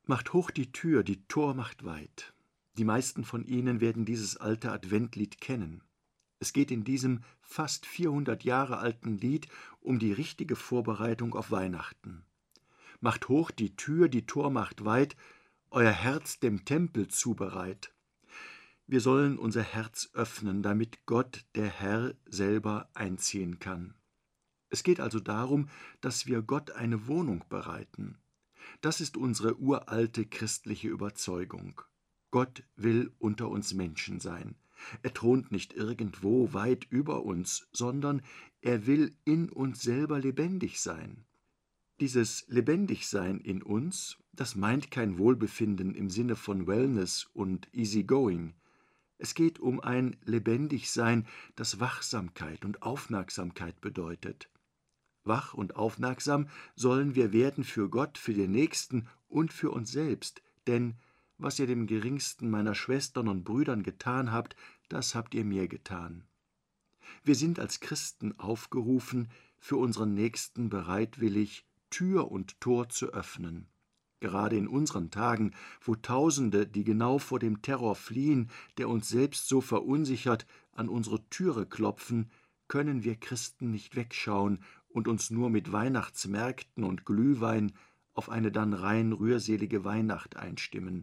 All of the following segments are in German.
Macht hoch die Tür, die Tor macht weit. Die meisten von Ihnen werden dieses alte Adventlied kennen. Es geht in diesem fast 400 Jahre alten Lied um die richtige Vorbereitung auf Weihnachten. Macht hoch die Tor macht weit, euer Herz dem Tempel zubereit. Wir sollen unser Herz öffnen, damit Gott, der Herr, selber einziehen kann. Es geht also darum, dass wir Gott eine Wohnung bereiten. Das ist unsere uralte christliche Überzeugung. Gott will unter uns Menschen sein. Er thront nicht irgendwo weit über uns, sondern er will in uns selber lebendig sein. Dieses Lebendigsein in uns, das meint kein Wohlbefinden im Sinne von Wellness und Easygoing. Es geht um ein Lebendigsein, das Wachsamkeit und Aufmerksamkeit bedeutet. Wach und aufmerksam sollen wir werden für Gott, für den Nächsten und für uns selbst, denn was ihr dem geringsten meiner Schwestern und Brüdern getan habt, das habt ihr mir getan. Wir sind als Christen aufgerufen, für unseren Nächsten bereitwillig Tür und Tor zu öffnen. Gerade in unseren Tagen, wo Tausende, die genau vor dem Terror fliehen, der uns selbst so verunsichert, an unsere Türe klopfen, können wir Christen nicht wegschauen und uns nur mit Weihnachtsmärkten und Glühwein auf eine dann rein rührselige Weihnacht einstimmen.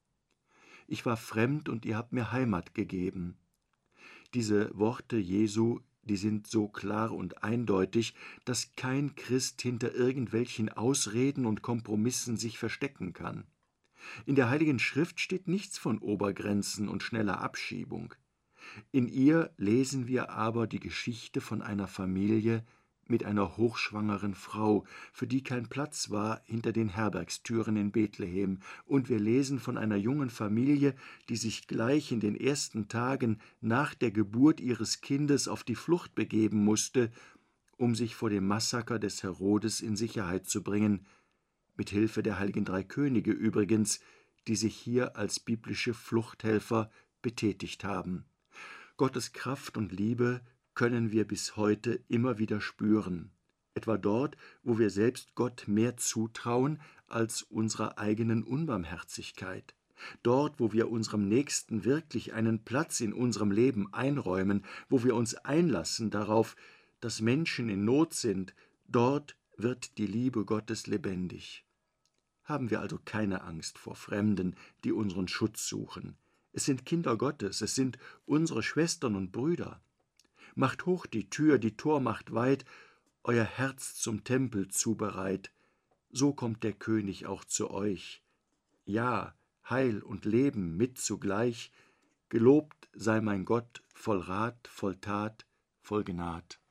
Ich war fremd und ihr habt mir Heimat gegeben. Diese Worte Jesu, die sind so klar und eindeutig, dass kein Christ hinter irgendwelchen Ausreden und Kompromissen sich verstecken kann. In der Heiligen Schrift steht nichts von Obergrenzen und schneller Abschiebung. In ihr lesen wir aber die Geschichte von einer Familie mit einer hochschwangeren Frau, für die kein Platz war hinter den Herbergstüren in Bethlehem, und wir lesen von einer jungen Familie, die sich gleich in den ersten Tagen nach der Geburt ihres Kindes auf die Flucht begeben musste, um sich vor dem Massaker des Herodes in Sicherheit zu bringen, mit Hilfe der heiligen drei Könige übrigens, die sich hier als biblische Fluchthelfer betätigt haben. Gottes Kraft und Liebe können wir bis heute immer wieder spüren, etwa dort, wo wir selbst Gott mehr zutrauen als unserer eigenen Unbarmherzigkeit, dort, wo wir unserem Nächsten wirklich einen Platz in unserem Leben einräumen, wo wir uns einlassen darauf, dass Menschen in Not sind, dort wird die Liebe Gottes lebendig. Haben wir also keine Angst vor Fremden, die unseren Schutz suchen. Es sind Kinder Gottes, es sind unsere Schwestern und Brüder. Macht hoch die Tor macht weit, euer Herz zum Tempel zubereit. So kommt der König auch zu euch. Ja, Heil und Leben mit zugleich. Gelobt sei mein Gott, voll Rat, voll Tat, voll Gnad.